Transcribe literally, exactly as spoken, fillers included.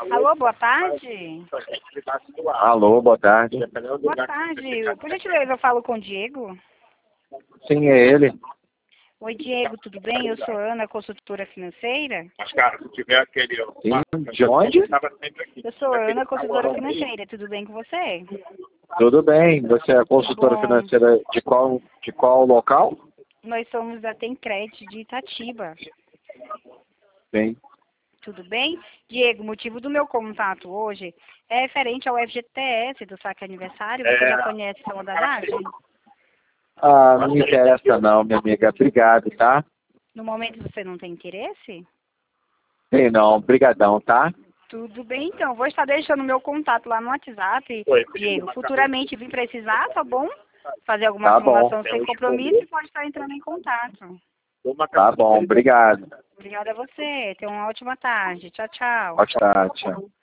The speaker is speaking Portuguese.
Alô, boa tarde. Alô, boa tarde. Boa tarde. Por gentileza, eu falo com o Diego. Sim, é ele. Oi, Diego, tudo bem? Eu sou Ana, consultora financeira. Mas, cara, se tiver aquele... Sim, de onde? Eu sou Ana, consultora financeira. Tudo bem com você? Tudo bem. Você é consultora Bom. financeira de qual, de qual local? Nós somos da Tencred de Itatiba. Sim. Tudo bem? Diego, o motivo do meu contato hoje é referente ao F G T S do saque aniversário. Você É. já conhece essa modalidade? Ah, não me interessa não, minha amiga. Obrigado, tá? No momento você não tem interesse? Sim, não. Brigadão, tá? Tudo bem, então. Vou estar deixando meu contato lá no WhatsApp, Oi. Diego. Futuramente vim precisar, tá bom? Fazer alguma Tá bom. simulação sem compromisso e pode estar entrando em contato. Tá bom, obrigado. Obrigada a você. Tenha uma ótima tarde. Tchau, tchau. Pode estar, tchau.